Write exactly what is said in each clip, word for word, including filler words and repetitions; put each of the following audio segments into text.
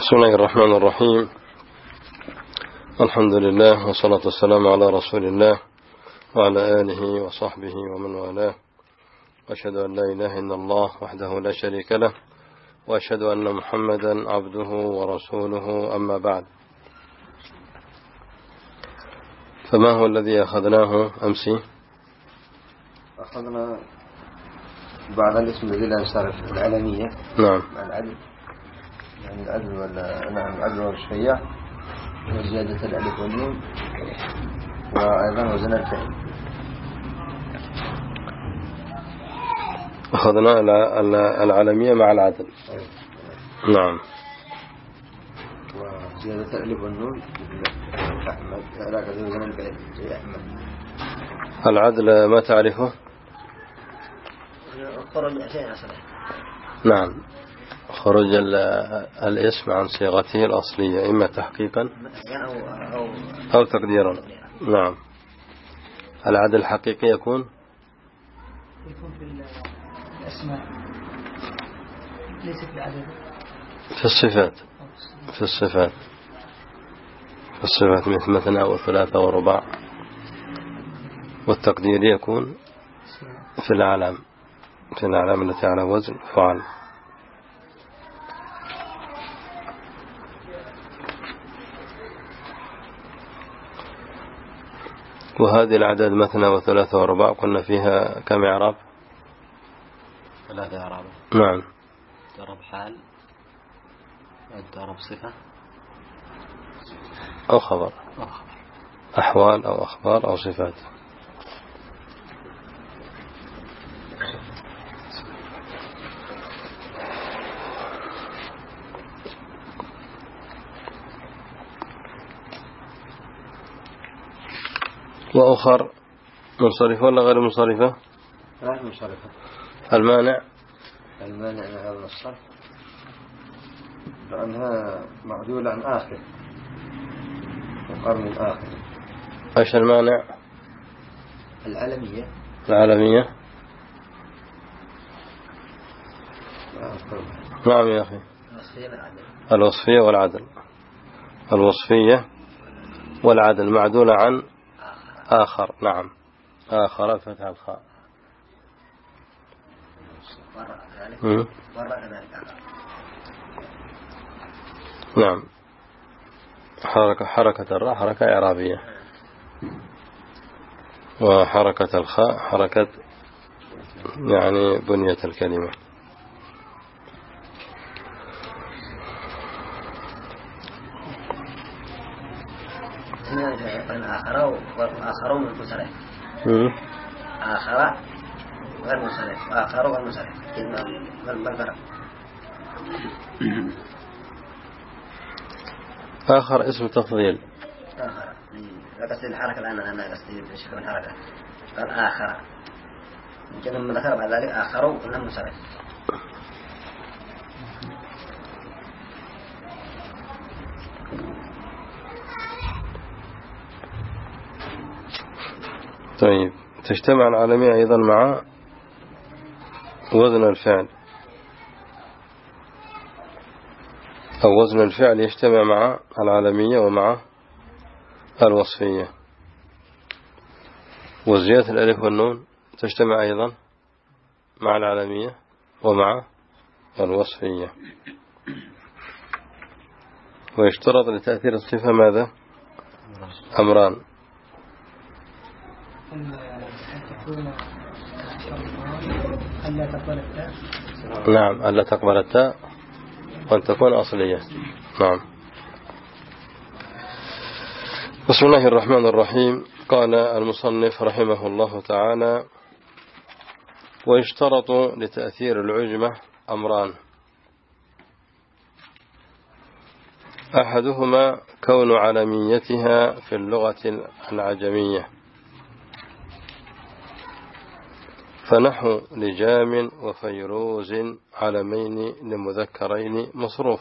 بسم الله الرحمن الرحيم. الحمد لله والصلاة والسلام على رسول الله وعلى آله وصحبه ومن والاه، وأشهد أن لا إله إلا الله وحده لا شريك له، وأشهد أن محمدا عبده ورسوله، أما بعد. فما هو الذي أخذناه أمس؟ أخذنا بعض الاسم الذي لا ينصرف، العلمية. نعم. العدل، يعني العدل ولا نعم العدل والشيع، وزيادة الألف والنون، وأيضا وزن الفعل. أخذنا العلمية مع العدل. نعم. وزيادة الألف والنون أحمد، لا كذا وزن الفعل زي أحمد. العدل ما تعرفه؟ نعم، خروج الاسم عن صيغته الأصلية، إما تحقيقا أو تقديرا. نعم. العدل الحقيقي يكون يكون في الأسماء، ليس في العدد. في الصفات في الصفات في الصفات مثل مثنى وثلاثة ورباع. والتقدير يكون في الأعلام في الأعلام التي على وزن فعل. وهذه الأعداد مثنى وثلاثة ورباع قلنا فيها كم إعراب؟ ثلاثة إعراب. نعم. ضرب حال، ضرب صفة، أو خبر، أو خبر. أحوال أو أخبار أو صفات. وأخر منصرفة ولا غير منصرفة؟ غير منصرفة. المانع المانع من هذا الصرف لأنها معدولة عن آخر وقرن آخر. ايش المانع؟ العالمية. العالمية. نعم يا أخي. الوصفية والعدل. الوصفية والعدل معدولة عن آخر. نعم. آخر فتح الخاء. نعم. حركة حركة الراء حركة إعرابية، وحركة الخاء حركة يعني بنية الكلمة. آخر وآخر منصرف. آخر غير منصرف، آخر غير منصرف. ما الفرق؟ آخر اسم تفضيل. آخر لا قصدي الحركة الآن، أنا قصدي شكل الحركة. قال آخر، يمكن لما ذكر بعد ذلك آخر وقلنا منصرف. طيب، تجتمع العالمية أيضا مع وزن الفعل، أو وزن الفعل يجتمع مع العالمية ومع الوصفية. وزيادة الألف والنون تجتمع أيضا مع العالمية ومع الوصفية. ويشترط لتأثير الصفة ماذا؟ أمران. ألا تقبل التاء. نعم، ألا تقبل التاء، وأن تكون أصلية. نعم. بسم الله الرحمن الرحيم. قال المصنف رحمه الله تعالى: ويشترط لتأثير العجمة أمران: أحدهما كون علميتها في اللغة العجمية، فنحو لجام وفيروز علمين لمذكرين مصروف.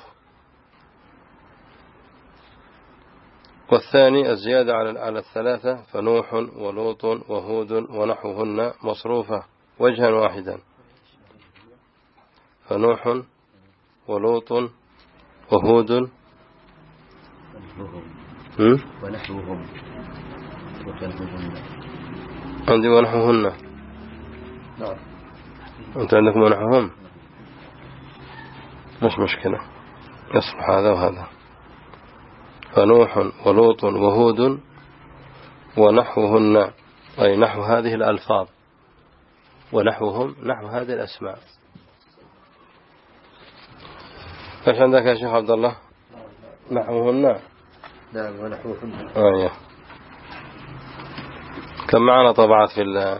والثاني الزيادة على الثلاثة، فنوح ولوط وهود ونحوهن مصروفة وجها واحدا. فنوح ولوط وهود ونحوهم وكلبهن. عندي ونحوهن. نعم. أنت عندكم ونحوهم مش مشكلة، يصلح هذا وهذا. فنوح ولوط وهود ونحوهن، أي نحو هذه الألفاظ، ونحوهم نحو هذه الأسماء. ايش عندك يا شيخ عبد الله؟ نحوهن. نعم ونحوهن. آه كم معنا طبعات في ال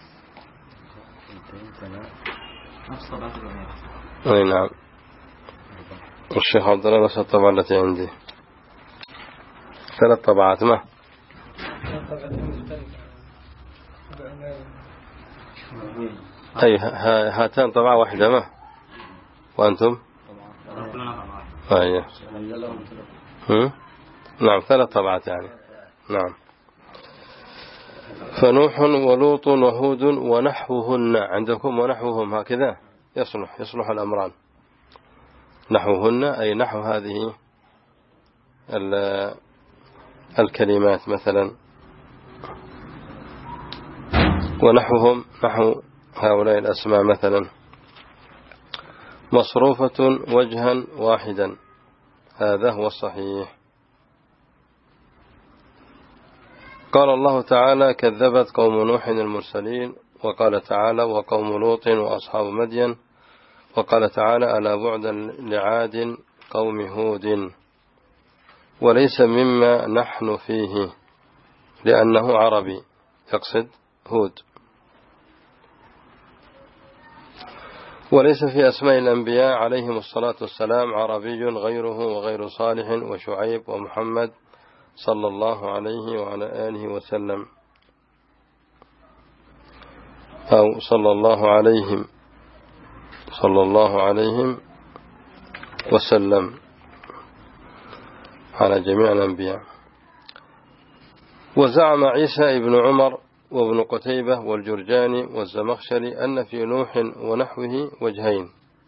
اي نعم. الشيخ عبد الله نفس الطبعة التي عندي، ثلاث طبعات. ما أي هاتان طبعة واحدة. ما وأنتم؟ أيه. نعم ثلاث طبعات يعني. نعم. فنوح ولوط وهود ونحوهن عندكم، ونحوهم هكذا يصلح يصلح الأمران. نحوهن أي نحو هذه الكلمات مثلا، ونحوهم نحو هؤلاء الأسماء مثلا. مصروفة وجها واحدا، هذا هو الصحيح. قال الله تعالى: كذبت قوم نوح المرسلين. وقال تعالى: وقوم لوط وأصحاب مدين. وقال تعالى: ألا بعدا لعاد قوم هود. وليس مما نحن فيه لأنه عربي، يقصد هود. وليس في أسماء الأنبياء عليهم الصلاة والسلام عربي غيره وغير صالح وشعيب ومحمد صلى الله عليه وعلى آله وسلم، أو صلى الله عليهم صلى الله عليهم وسلم على جميع الأنبياء. وزعم عيسى ابن عمر وابن قتيبة والجرجاني والزمخشري أن في نوح ونحوه وجهين،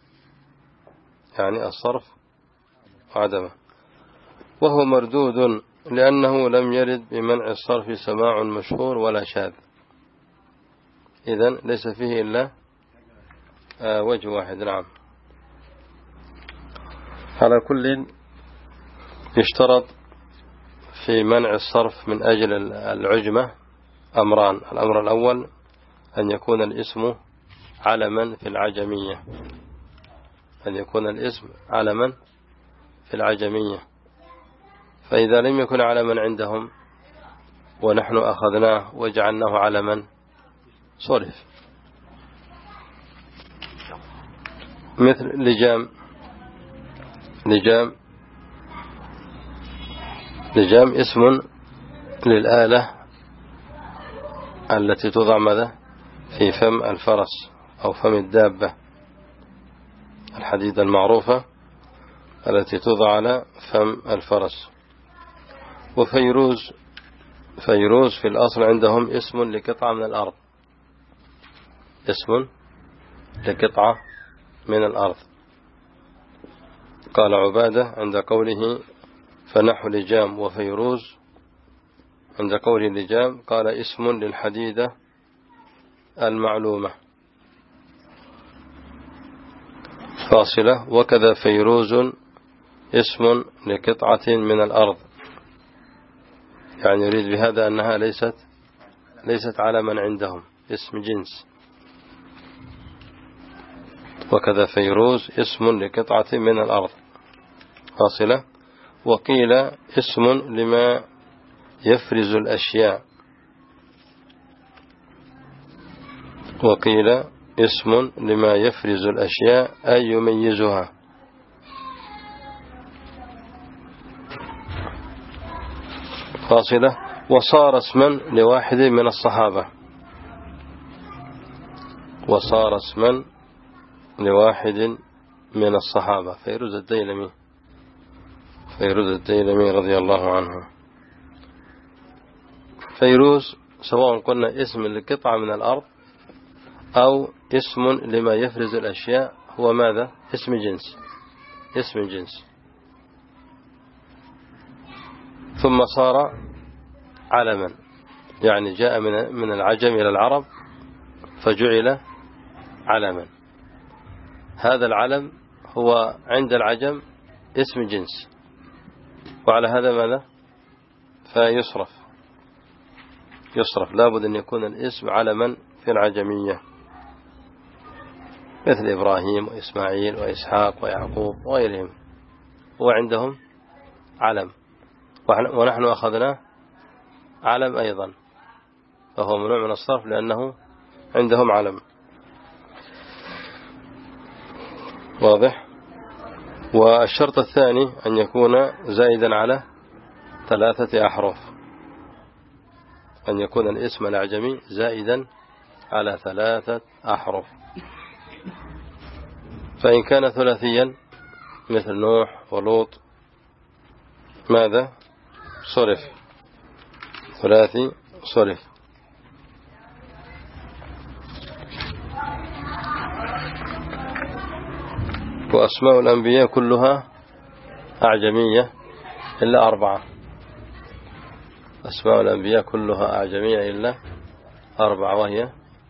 يعني الصرف وعدمه، وهو مردود لأنه لم يرد بمنع الصرف سماع مشهور ولا شاذ. إذن ليس فيه إلا وجه واحد. نعم. على كل يشترط في منع الصرف من أجل العجمة أمران. الأمر الأول أن يكون الاسم علما في العجمية، أن يكون الاسم علما في العجمية. فإذا لم يكن علما عندهم ونحن أخذناه وجعلناه علما صرف، مثل لجام. لجام لجام اسم للآلة التي توضع ماذا في فم الفرس أو فم الدابة، الحديدة المعروفة التي توضع على فم الفرس. وفيروز، فيروز في الأصل عندهم اسم لقطعة من الأرض، اسم لقطعة من الأرض. قال عبادة عند قوله فنحو لجام وفيروز، عند قوله لجام قال اسم للحديدة المعلومة فاصلة. وكذا فيروز اسم لقطعة من الأرض، يعني يريد بهذا أنها ليست ليست علما عندهم، اسم جنس. وكذا فيروز اسم لقطعة من الأرض فاصلة. وقيل اسم لما يفرز الأشياء، وقيل اسم لما يفرز الأشياء أي يميزها. فاصلة. وصار اسما لواحد من الصحابة، وصار اسما لواحد من الصحابة. فيروز الديلمي، فيروز الديلمي رضي الله عنه. فيروز سواء قلنا اسم لقطعة من الأرض أو اسم لما يفرز الأشياء، هو ماذا؟ اسم جنس، اسم جنس. ثم صار علما، يعني جاء من من العجم إلى العرب فجعل علما. هذا العلم هو عند العجم اسم جنس، وعلى هذا ماذا؟ فيصرف يصرف لابد أن يكون الاسم علما في العجمية، مثل إبراهيم وإسماعيل وإسحاق ويعقوب وغيرهم، هو عندهم علم، ونحن أخذناه علم أيضا، فهو ممنوع من الصرف لأنه عندهم علم. واضح؟ والشرط الثاني أن يكون زائدا على ثلاثة أحرف، أن يكون الاسم الأعجمي زائدا على ثلاثة أحرف. فإن كان ثلاثيا مثل نوح ولوط ماذا؟ صرف، ثلاثي صرف. وأسماء الأنبياء كلها أعجمية إلا أربعة، أسماء الأنبياء كلها أعجمية إلا أربعة، وهي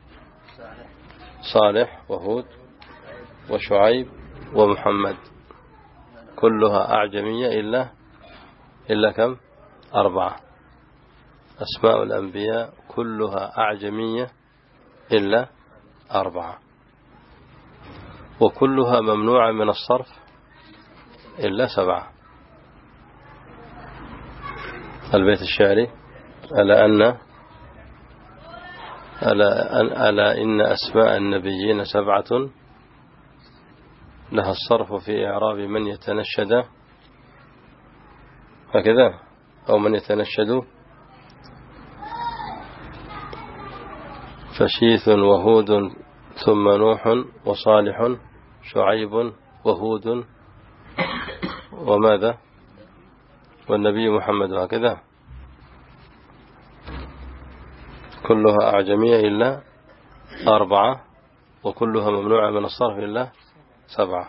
صالح وهود وشعيب ومحمد، كلها أعجمية إلا إلا كم؟ أربعة. أسماء الأنبياء كلها أعجمية إلا أربعة، وكلها ممنوعة من الصرف إلا سبعة. البيت الشعري: ألا أن ألا, أن ألا إن أسماء النبيين سبعة لها الصرف في إعراب من يتنشد، هكذا، أو من يتنشد: فشيث وهود ثم نوح وصالح شعيب وهود وماذا؟ والنبي محمد، هكذا، كلها أعجمية إلا أربعة، وكلها ممنوعة من الصرف إلا سبعة.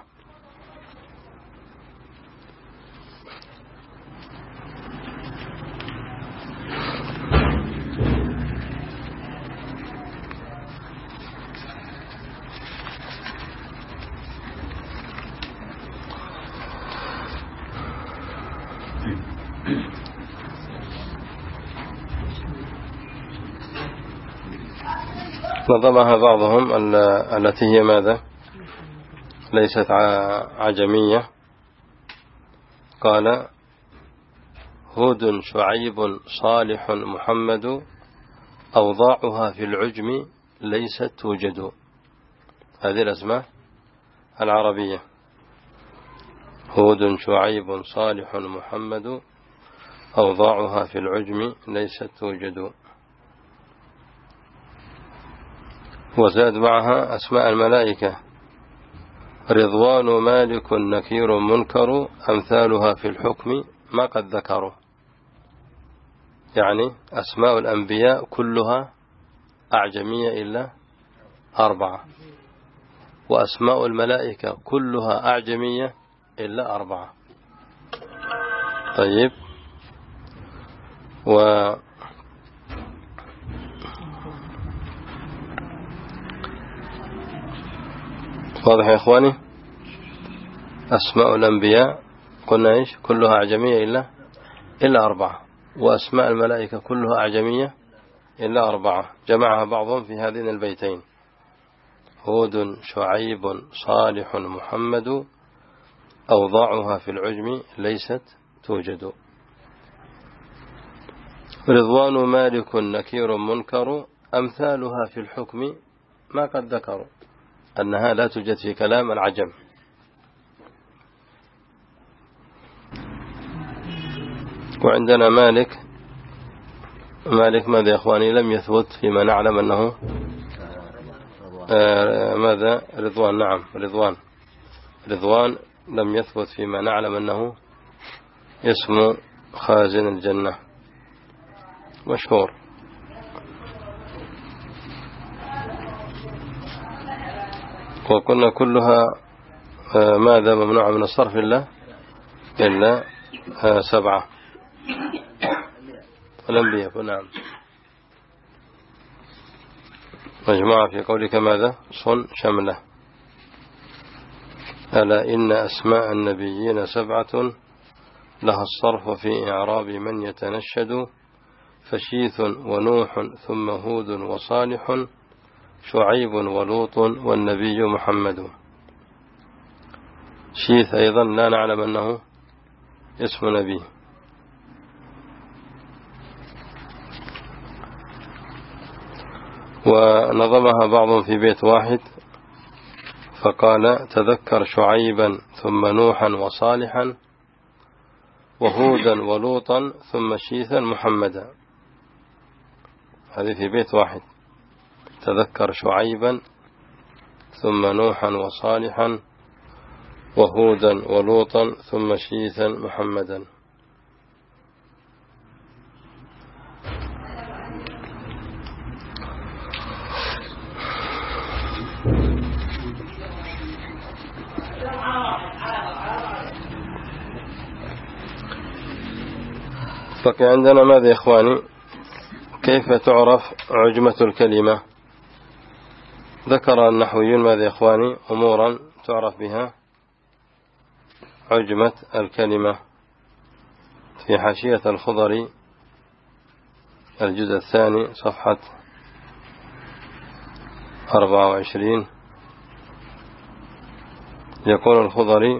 نظمها بعضهم التي هي ماذا؟ ليست عجمية. قال: هود شعيب صالح محمد أوضاعها في العجم ليست توجد. هذه الأسماء العربية: هود شعيب صالح محمد أوضاعها في العجم ليست توجد. وزاد معها أسماء الملائكة: رضوان مالك نكير منكر أمثالها في الحكم ما قد ذكروا. يعني أسماء الأنبياء كلها أعجمية إلا أربعة، وأسماء الملائكة كلها أعجمية إلا أربعة. طيب، و واضح يا إخواني؟ أسماء الأنبياء قلنا إيش؟ كلها أعجمية إلا إلا أربعة، وأسماء الملائكة كلها أعجمية إلا أربعة. جمعها بعضهم في هذين البيتين: هود شعيب صالح محمد أوضاعها في العجم ليست توجد. رضوان مالك نكير منكر أمثالها في الحكم ما قد ذكروا، أنها لا توجد في كلام العجم. وعندنا مالك، مالك ماذا يا أخواني؟ لم يثبت فيما نعلم أنه آه ماذا؟ رضوان. نعم، رضوان رضوان لم يثبت فيما نعلم أنه اسم خازن الجنة مشهور. وقلنا كلها ماذا؟ ممنوع من الصرف إلا إلا سبعة. الأنبياء. نعم. مجموعة في قولك ماذا؟ صن شملة. ألا إن أسماء النبيين سبعة لها الصرف في إعراب من يتنشد، فشيث ونوح ثم هود وصالح شعيب ولوط والنبي محمد. شيث أيضا لا نعلم أنه اسم نبي. ونظمها بعضهم في بيت واحد فقال تذكر شعيبا ثم نوحا وصالحا وهودا ولوطا ثم شيثا محمدا. هذه في بيت واحد. تذكر شعيبا ثم نوحا وصالحا وهودا ولوطا ثم شيثا محمدا. بقي عندنا ماذا يا إخواني؟ كيف تعرف عجمة الكلمة؟ ذكر النحويون ماذا يا إخواني؟ أمورا تعرف بها عجمة الكلمة في حاشية الخضري الجزء الثاني صفحة أربعة وعشرين. يقول الخضري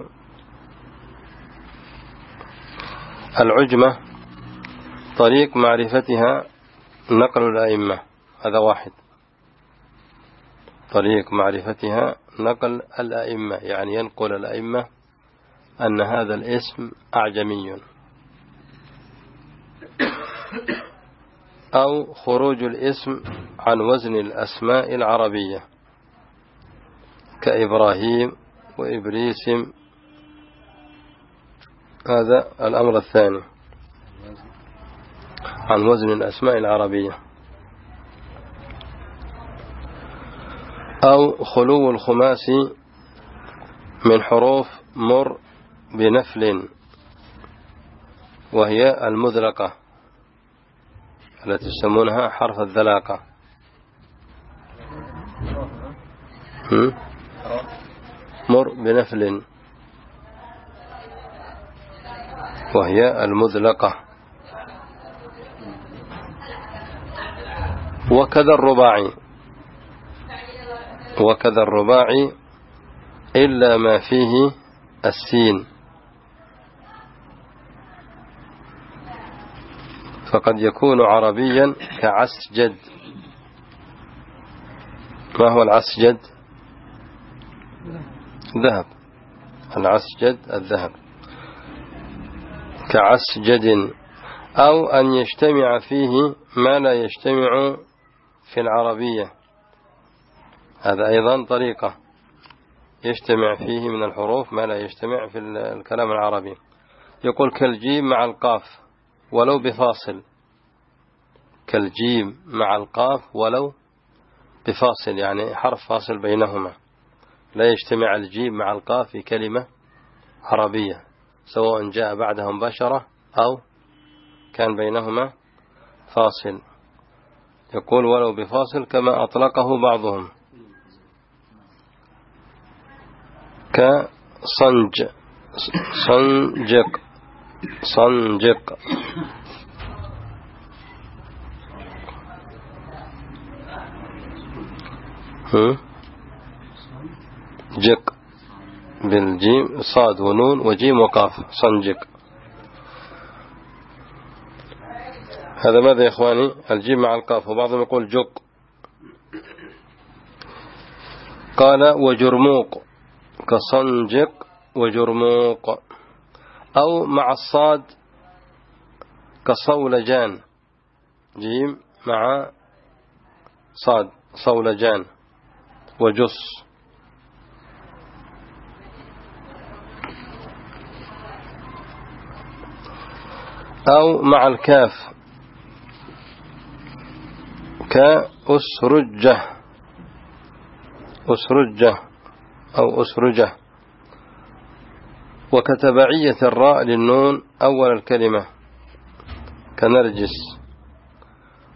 العجمة طريق معرفتها نقل الأئمة. هذا واحد. طريق معرفتها نقل الأئمة، يعني ينقل الأئمة أن هذا الاسم أعجمي. أو خروج الاسم عن وزن الأسماء العربية كإبراهيم وإبريسم. هذا الأمر الثاني، عن وزن الأسماء العربية. أو خلو الخماسي من حروف مر بنفل وهي المذلقة التي يسمونها حرف الذلاقة. مر بنفل وهي المذلقة. وكذا الرباعي وكذا الرباعي إلا ما فيه السين، فقد يكون عربيا كعسجد. ما هو العسجد؟ ذهب. العسجد الذهب. كعسجد. أو أن يجتمع فيه ما لا يجتمع في العربية. هذا أيضا طريقة، يجتمع فيه من الحروف ما لا يجتمع في الكلام العربي. يقول كالجيم مع القاف ولو بفاصل. كالجيم مع القاف ولو بفاصل، يعني حرف فاصل بينهما. لا يجتمع الجيم مع القاف في كلمة عربية، سواء جاء بعدها مباشرة أو كان بينهما فاصل. يقول ولو بفاصل كما أطلقه بعضهم كصنج صنجق صنجق. جق بالجيم صاد ونون وجيم وقاف. صنجق. هذا ماذا يا إخواني؟ الجيم مع القاف. وبعضهم يقول جق. قال وجرموق كصنجق وجرموق. أو مع الصاد كصولجان. جيم مع صاد صولجان وجص. أو مع الكاف كأسرجة أسرجة أو أسرجة. وكتبعية الراء للنون أول الكلمة كنرجس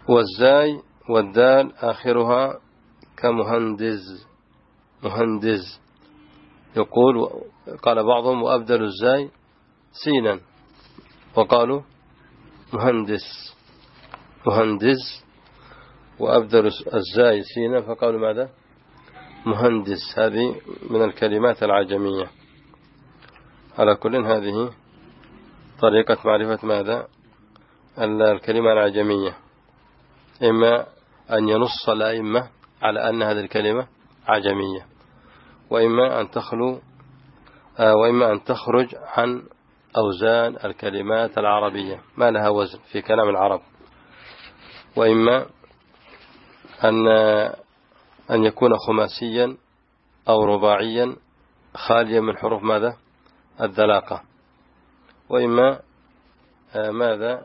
والزاي والدال آخرها كمهندز، مهندز. يقول قال بعضهم وأبدلوا الزاي سينا وقالوا مهندس، مهندس، وأبدلوا الزاي سينا فقالوا ماذا؟ مهندس. هذه من الكلمات العجمية. على كل هذه طريقة معرفة ماذا؟ الكلمة العجمية، إما أن ينص الأئمة على أن هذه الكلمة عجمية، وإما أن تخلو وإما أن تخرج عن أوزان الكلمات العربية ما لها وزن في كلام العرب، وإما أن أن يكون خماسيا أو رباعيا خاليا من حروف ماذا؟ الذلاقة، وإما ماذا؟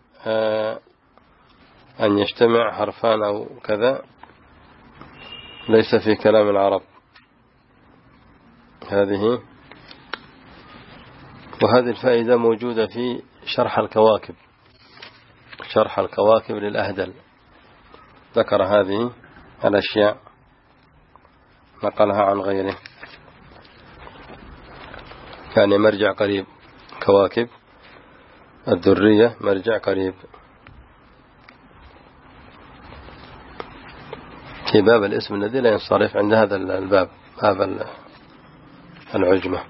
أن يجتمع حرفان أو كذا ليس في كلام العرب. هذه وهذه الفائدة موجودة في شرح الكواكب، شرح الكواكب للأهدل، ذكر هذه الأشياء نقلها عن غيره، يعني مرجع قريب. كواكب الدرية مرجع قريب في باب الاسم الذي لا ينصرف عند هذا الباب، باب العجمة.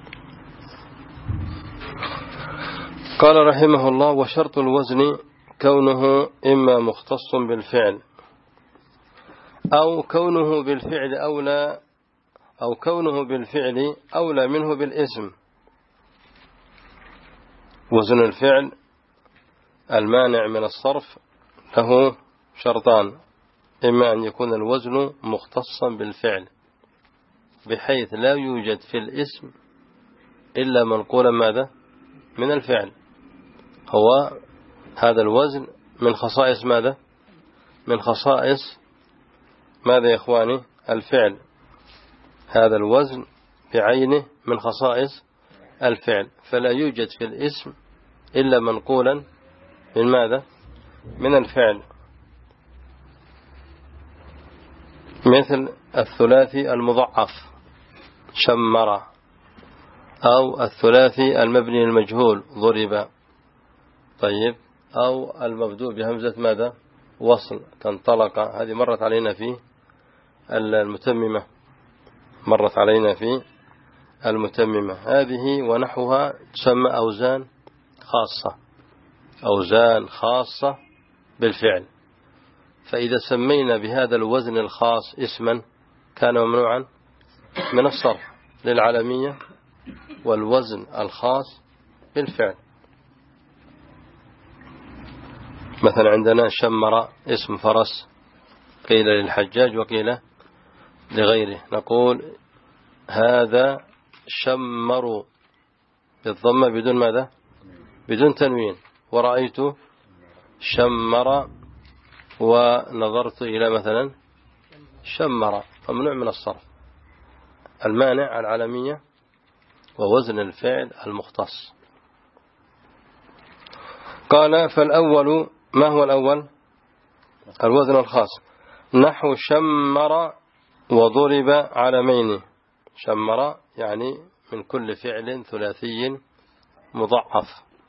قال رحمه الله: وشرط الوزن كونه إما مختص بالفعل أو كونه بالفعل أولى أو كونه بالفعل أولى منه بالاسم. وزن الفعل المانع من الصرف له شرطان: إما أن يكون الوزن مختصا بالفعل بحيث لا يوجد في الاسم إلا منقولا ماذا؟ من الفعل. هو هذا الوزن من خصائص ماذا؟ من خصائص ماذا يا إخواني؟ الفعل. هذا الوزن بعينه من خصائص الفعل، فلا يوجد في الاسم إلا منقولا من ماذا؟ من الفعل. مثل الثلاثي المضعف شمر، أو الثلاثي المبني المجهول ضرب، طيب، أو المبدوء بهمزة ماذا؟ وصل كانطلق. هذه مرت علينا في المتممة، مرت علينا في المتممة. هذه ونحوها تسمى أوزان خاصة، أوزان خاصة بالفعل. فإذا سمينا بهذا الوزن الخاص اسما كان ممنوعا من الصرف للعالمية والوزن الخاص بالفعل. مثلا عندنا شمر اسم فرس، قيل للحجاج وقيل لغيره. نقول هذا شمر بالضمة بدون ماذا؟ بدون تنوين. ورأيت شمر ونظرت إلى مثلا شمر، ممنوع من الصرف. المانع العالمية ووزن الفعل المختص. قال: فالأول، ما هو الأول؟ الوزن الخاص. نحو شمر وضرب علمين. شمر يعني من كل فعل ثلاثي مضعف،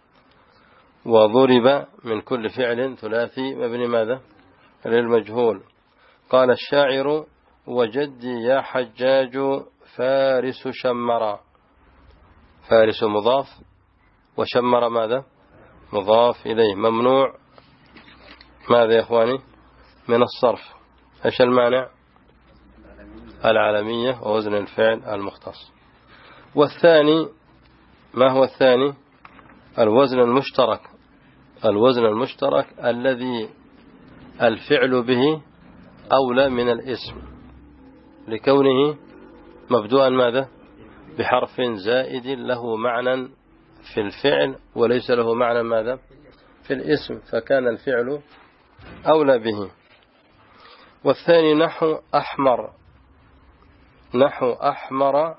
وضرب من كل فعل ثلاثي مبني ماذا؟ للمجهول. قال الشاعر: وجدي يا حجاج فارس شمر. فارس مضاف وشمر ماذا؟ مضاف إليه، ممنوع ماذا يا إخواني؟ من الصرف. إيش المانع؟ العالمية ووزن الفعل المختص. والثاني، ما هو الثاني؟ الوزن المشترك. الوزن المشترك الذي الفعل به أولى من الاسم لكونه مبدوءا ماذا؟ بحرف زائد له معنى في الفعل وليس له معنى ماذا؟ في الاسم، فكان الفعل أولى به. والثاني نحو أحمر. نحو أحمر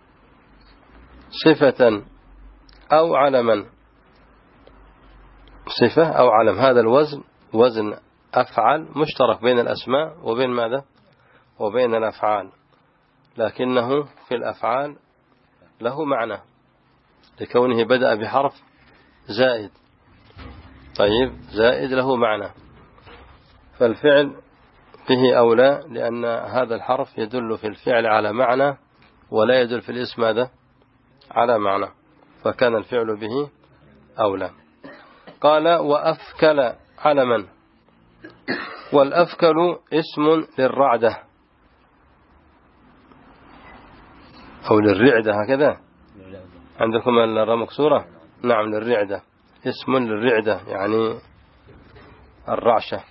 صفة أو علما. صفة أو علم. هذا الوزن وزن أفعل مشترك بين الأسماء وبين ماذا وبين الأفعال، لكنه في الأفعال له معنى لكونه بدأ بحرف زائد. طيب زائد له معنى، فالفعل به أولى، لأن هذا الحرف يدل في الفعل على معنى ولا يدل في الاسم هذا على معنى، فكان الفعل به أولى. قال وأفكل علما، والأفكل اسم للرعدة أو للرعدة، هكذا عندكم الراء مكسورة؟ نعم للرعدة، اسم للرعدة يعني الرعشة.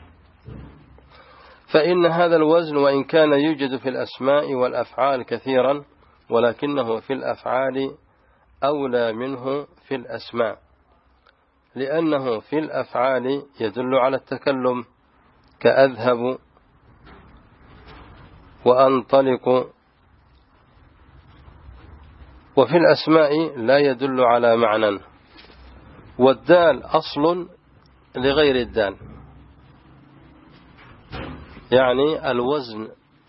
فإن هذا الوزن وإن كان يوجد في الأسماء والأفعال كثيرا، ولكنه في الأفعال أولى منه في الأسماء، لأنه في الأفعال يدل على التكلم كأذهب وأنطلق، وفي الأسماء لا يدل على معنى. والدال أصل لغير الدال، يعني الوزن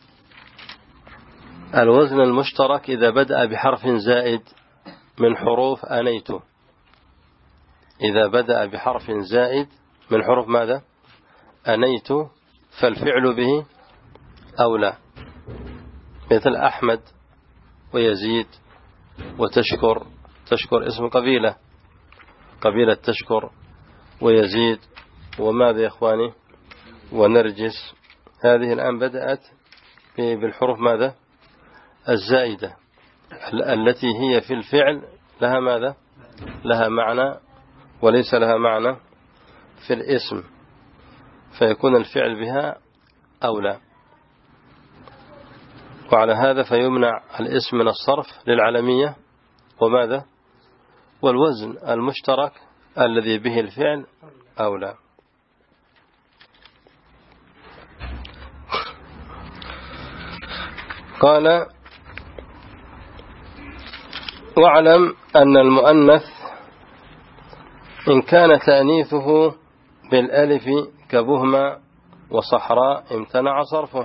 الوزن المشترك إذا بدأ بحرف زائد من حروف أنيت، إذا بدأ بحرف زائد من حروف ماذا أنيت، فالفعل به أولى، مثل أحمد ويزيد وتشكر. تشكر اسم قبيلة، قبيلة تشكر، ويزيد وماذا يا إخواني ونرجس. هذه الآن بدأت بالحروف ماذا الزائدة التي هي في الفعل لها ماذا لها معنى وليس لها معنى في الاسم، فيكون الفعل بها أولى. وعلى هذا فيمنع الاسم من الصرف للعلمية وماذا والوزن المشترك الذي به الفعل أولى. قال واعلم أن المؤنث إن كان تأنيثه بالألف كبهمة وصحراء امتنع صرفه،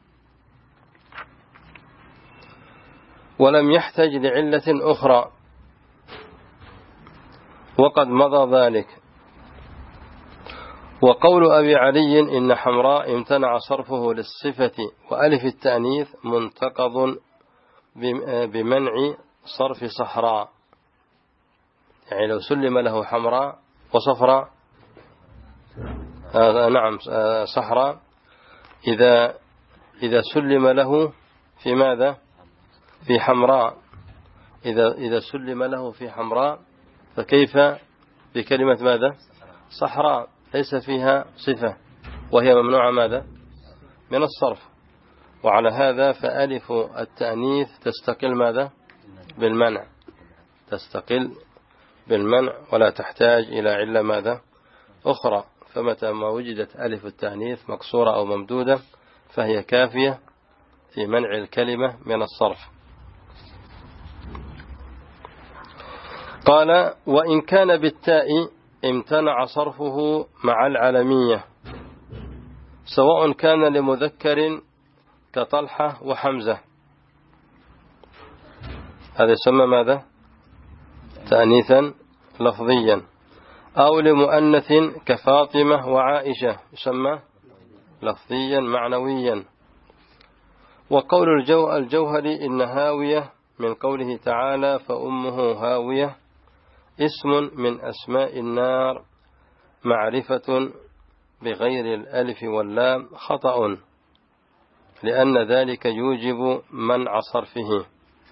ولم يحتج لعلة أخرى، وقد مضى ذلك. وقول أبي علي إن حمراء امتنع صرفه للصفة وألف التأنيث منتقض بمنع صرف صحراء، يعني لو سلم له حمراء وصفراء آه نعم آه صحراء، إذا إذا سلم له في ماذا في حمراء، إذا إذا سلم له في حمراء فكيف بكلمة ماذا صحراء ليس فيها صفة وهي ممنوعة ماذا من الصرف. وعلى هذا فألف التأنيث تستقل ماذا بالمنع، تستقل بالمنع ولا تحتاج إلى علة ماذا أخرى. فمتى ما وجدت ألف التأنيث مكسورة أو ممدودة فهي كافية في منع الكلمة من الصرف. قال وإن كان بالتاء امتنع صرفه مع العلمية، سواء كان لمذكر كطلحة وحمزة، هذا يسمى ماذا تأنيثا لفظيا، أو لمؤنث كفاطمة وعائشة يسمى لفظيا معنويا. وقول الجو الجوهري إن هاوية من قوله تعالى فأمه هاوية اسم من أسماء النار معرفة بغير الألف واللام خطأ، لأن ذلك يوجب منع صرفه.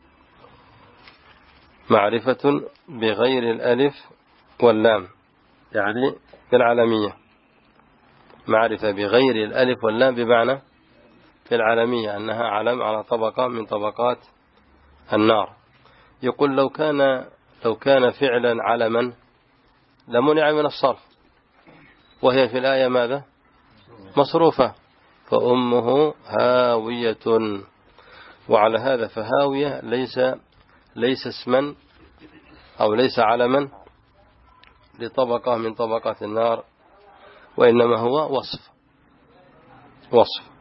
معرفة بغير الألف واللام يعني بالعالمية، معرفة بغير الألف واللام بمعنى في العالمية أنها علم على طبقة من طبقات النار. يقول لو كان لو كان فعلا علما لمنع من الصرف، وهي في الآية ماذا مصروفة فأمه هاوية. وعلى هذا فهاوية ليس ليس اسما أو ليس علما لطبقة من طبقات النار، وإنما هو وصف وصف.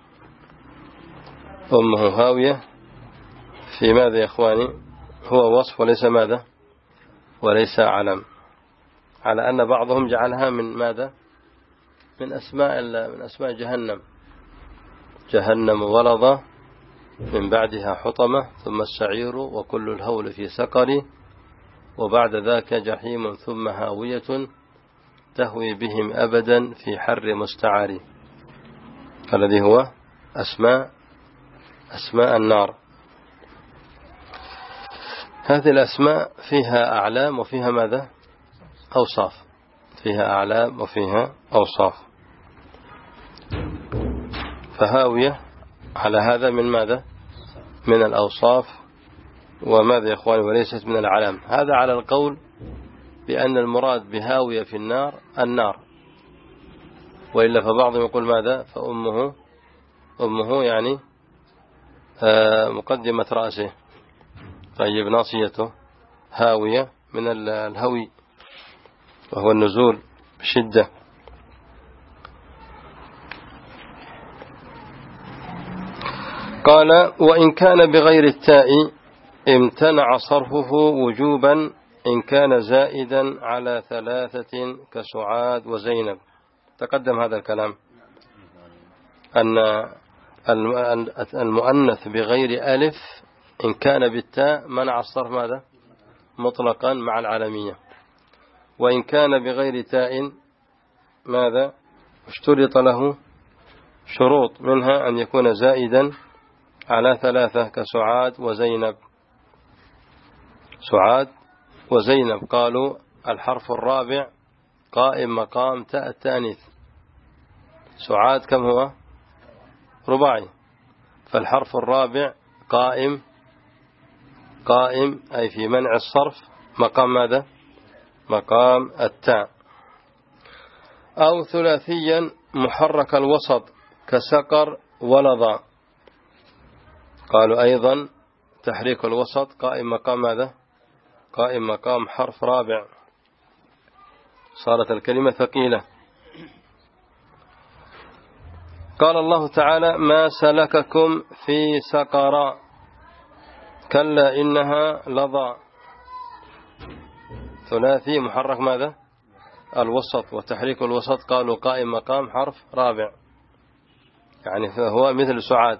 أمه هاوية في ماذا يا إخواني؟ هو وصف وليس ماذا؟ وليس علم، على أن بعضهم جعلها من ماذا؟ من أسماء من أسماء جهنم. جهنم ولظى من بعدها حطمة ثم السعير وكل الهول في سقر وبعد ذاك جحيم ثم هاوية تهوي بهم أبدا في حر مستعار. الذي هو أسماء أسماء النار. هذه الأسماء فيها أعلام وفيها ماذا؟ أوصاف. فيها أعلام وفيها أوصاف. فهاوية على هذا من ماذا؟ من الأوصاف. وماذا يا إخواني؟ وليست من العلام. هذا على القول بأن المراد بهاوية في النار النار، وإلا فبعضهم يقول ماذا؟ فأمه أمه يعني مقدمة رأسه، طيب ناصيته هاوية من الهوي وهو النزول بشدة. قال وإن كان بغير التاء امتنع صرفه وجوبا إن كان زائدا على ثلاثة كسعاد وزينب. تقدم هذا الكلام أن المؤنث بغير ألف إن كان بالتاء منع الصرف ماذا؟ مطلقا مع العالمية. وإن كان بغير تاء ماذا؟ اشترط له شروط، منها أن يكون زائدا على ثلاثة كسعاد وزينب. سعاد وزينب قالوا الحرف الرابع قائم مقام تاء التانيث. سعاد كم هو؟ رباعي، فالحرف الرابع قائم قائم أي في منع الصرف مقام ماذا؟ مقام التاء. أو ثلاثيا محرك الوسط كسقر ولظى. قالوا أيضا تحريك الوسط قائم مقام ماذا؟ قائم مقام حرف رابع، صارت الكلمة ثقيلة. قال الله تعالى ما سلككم في سقر كلا إنها لظى. ثلاثي محرك ماذا؟ الوسط، وتحريك الوسط قالوا قائم مقام حرف رابع، يعني فهو مثل سعاد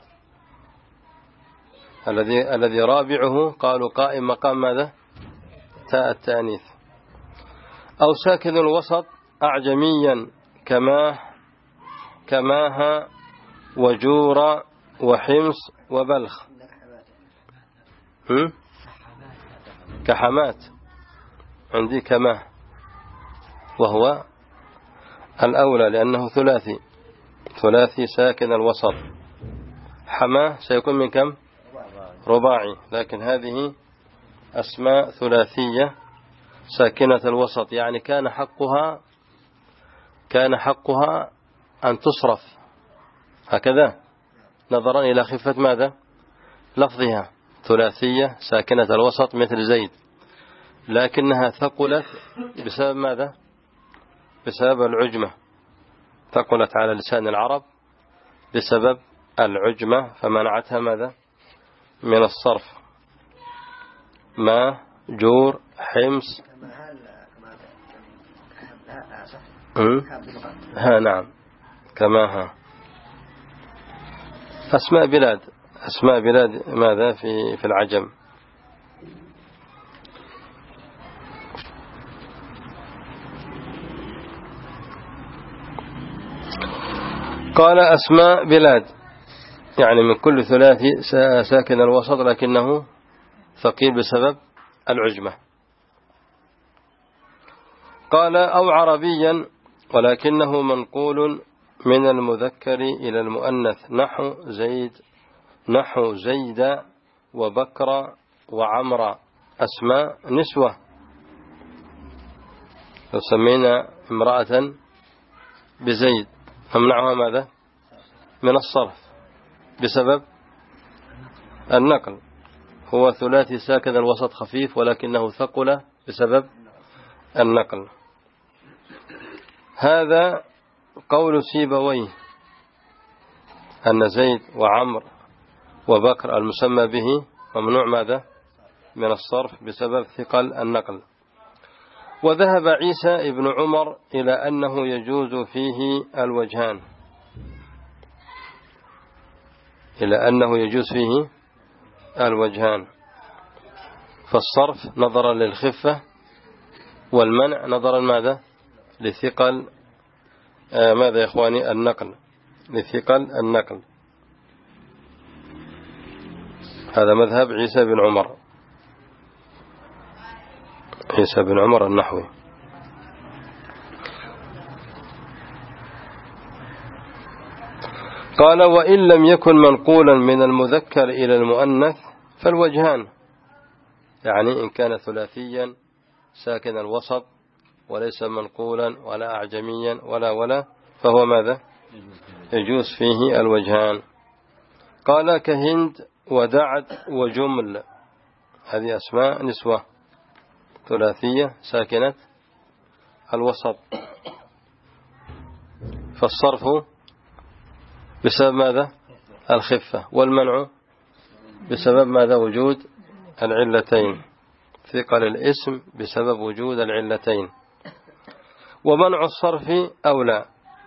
الذي الذي رابعه قالوا قائم مقام ماذا؟ تاء التانيث. أو ساكن الوسط أعجميا كما كماها وجورا وحمص وبلخ. كحمات عندي كماه، وهو الأولى لأنه ثلاثي ثلاثي ساكن الوسط. حماه سيكون من كم؟ رباعي، لكن هذه أسماء ثلاثية ساكنة الوسط، يعني كان حقها كان حقها أن تصرف هكذا نظرا إلى خفة ماذا؟ لفظها. ثلاثية ساكنة الوسط مثل زيد، لكنها ثقلت بسبب ماذا؟ بسبب العجمة، ثقلت على لسان العرب بسبب العجمة فمنعتها ماذا؟ من الصرف. ما جور حمص ها نعم كماها. أسماء بلاد أسماء بلاد ماذا في في العجم. قال أسماء بلاد يعني من كل ثلاثي ساكن الوسط لكنه ثقيل بسبب العجمة. قال أو عربيا ولكنه منقول من المذكر إلى المؤنث نحو زيد نحو زيد وبكر وعمر أسماء نسوة. لو سمينا امرأة بزيد فمنعها ماذا؟ من الصرف بسبب النقل. هو ثلاثي ساكن الوسط خفيف ولكنه ثقل بسبب النقل. هذا قول سيبويه أن زيد وعمر وبكر المسمى به ممنوع ماذا من الصرف بسبب ثقل النقل. وذهب عيسى ابن عمر إلى أنه يجوز فيه الوجهان، إلى أنه يجوز فيه الوجهان، فالصرف نظرا للخفة والمنع نظرا ماذا لثقل آه ماذا يا إخواني النقل، لثقل النقل. هذا مذهب عيسى بن عمر، عيسى بن عمر النحوي. قال وإن لم يكن منقولا من المذكر إلى المؤنث فالوجهان، يعني إن كان ثلاثيا ساكن الوسط وليس منقولا ولا أعجميا ولا ولا فهو ماذا يجوز فيه الوجهان. قال كهند ودعد وجمل، هذه أسماء نسوة ثلاثية ساكنة الوسط، فالصرف بسبب ماذا الخفة، والمنع بسبب ماذا وجود العلتين، ثقل الاسم بسبب وجود العلتين. ومنع الصرف أولى،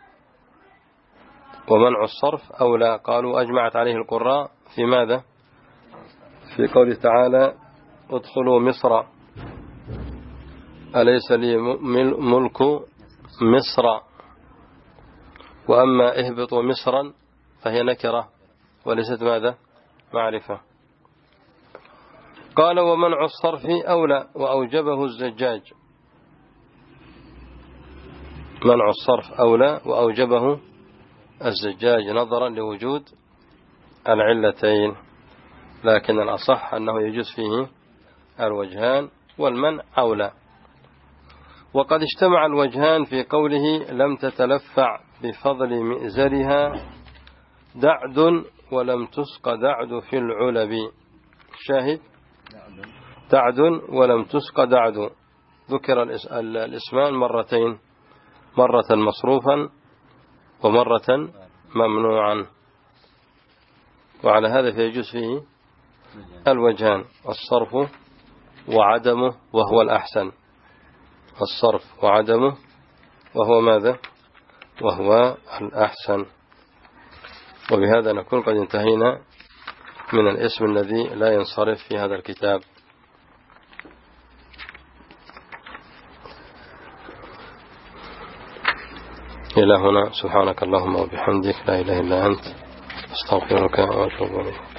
ومنع الصرف أولى قالوا أجمعت عليه القراء في ماذا في قوله تعالى ادخلوا مصر أليس لي ملك مصر، وأما اهبطوا مصرا فهي نكرة وليست ماذا معرفة. قال ومنع الصرف أولى وأوجبه الزجاج، منع الصرف أولى وأوجبه الزجاج نظرا لوجود العلتين، لكن الأصح أنه يجوز فيه الوجهان والمنع أولى. وقد اجتمع الوجهان في قوله لم تتلفع بفضل مئزرها دعد ولم تسق دعد في العلب، شاهد دعد ولم تسق دعد، ذكر الاسمان مرتين، مرة مصروفا ومرة ممنوعا، وعلى هذا فيجوز فيه الوجهان الصرف وعدمه وهو الأحسن، الصرف وعدمه وهو ماذا وهو الأحسن. وبهذا نكون قد انتهينا من الاسم الذي لا ينصرف في هذا الكتاب. إلى هنا، سبحانك اللهم وبحمدك لا إله إلا أنت، استغفرك وأتوب إليك.